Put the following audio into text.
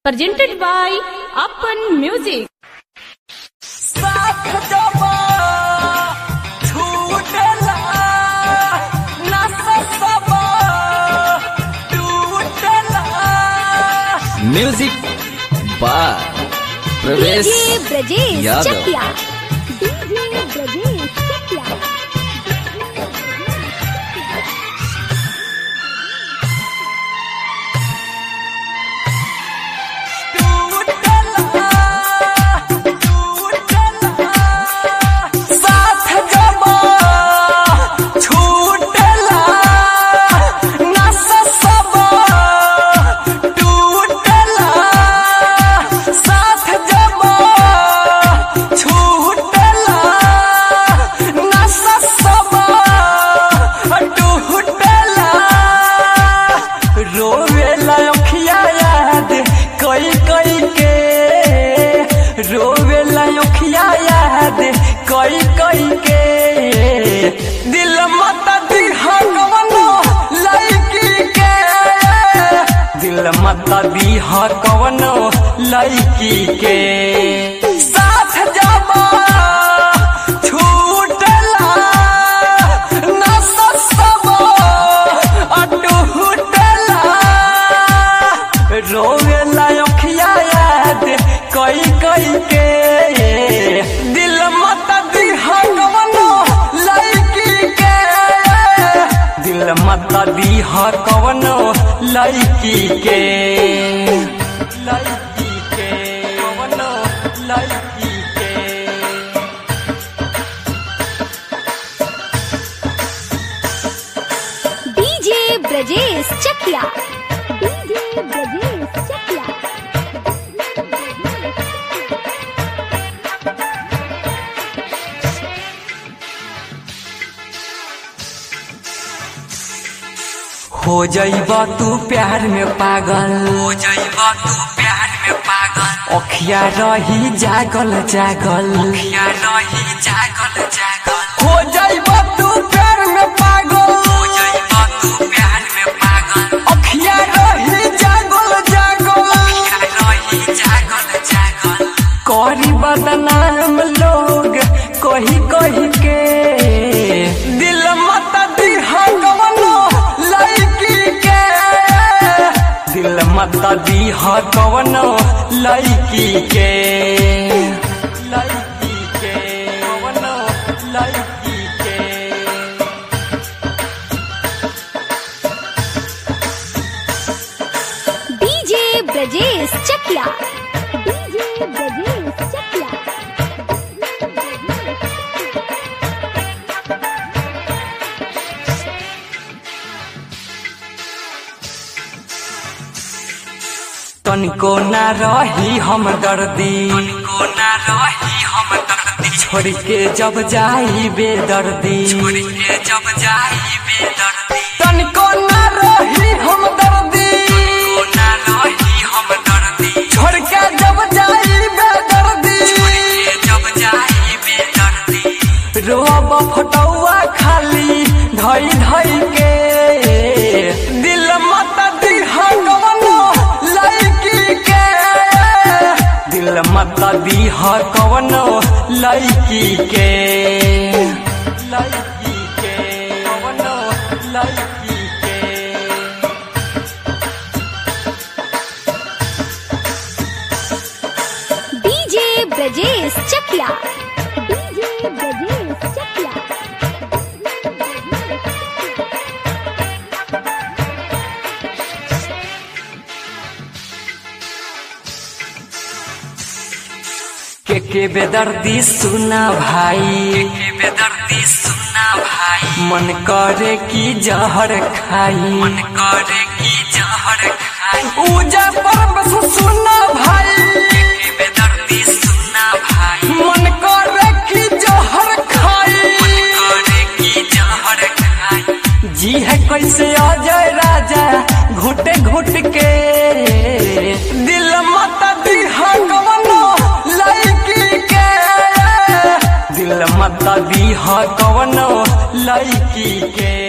presented by Apan Music. Music बार प्रवेश ब्रजेश यादव। चकिया ब्रजेश चकिया कई कई के दिल मत दिहा कवनो लड़की के दिल मत दिहा कवनो लड़की के साथ जाबा छूटला न ससबा अटूटला रोवेला अखिया याद कई कई के दिल मत दिहा कवनो लड़की के दिल मत दिहा कवनो लड़की के कवनो लड़की के डीजे ब्रजेश चकिया ब्रजेश चकिया हो जाइबा तू प्यार में पागल हो जाइबा तू प्यार में पागल अखिया रही जागल जागल अखिया रही जागल जागल हो जाइबा तू प्यार में पागल हो जाइबा तू प्यार में पागल अखिया रही जागल जागल अखिया रही जागल जागल करी बदनाम लोग कही कही के दिल मत दिहा कवनो दिल मत दिहा कवनो लड़की के कवनो लड़की के डीजे ब्रजेश चकिया ब्रजेश चकिया तनिको ना रही हम दर्दी तनिको ना रही हम दर्दी छोड़ के जब जाई बेदर्दी छोड़ के जब जाई बेदर्दी तनिको ना रही हम दर्दी तनिको ना रही हम दर्दी छोड़ के जब जाई बेदर्दी छोड़ के जब जाई बेदर्दी रोब फटौआ खाली धई धई के दिल मत दिहा कवनो दिल मत दिहा कवनो लड़की के कवनो लड़की के डीजे ब्रजेश चकिया ब्रजेश चकिया के बेदर्दी सुना भाई के बेदर्दी सुना भाई मन करे की जहर खाई मन करे की जहर खाई उजा पर बस सुना भाई के बेदर्दी सुना भाई मन करे की जहर खाई मन करे की जहर खाई जी है कैसे अजय राजा घुट घुट के दिल मत दिहा कवनो दिल मत दिहा कवनो लड़की के।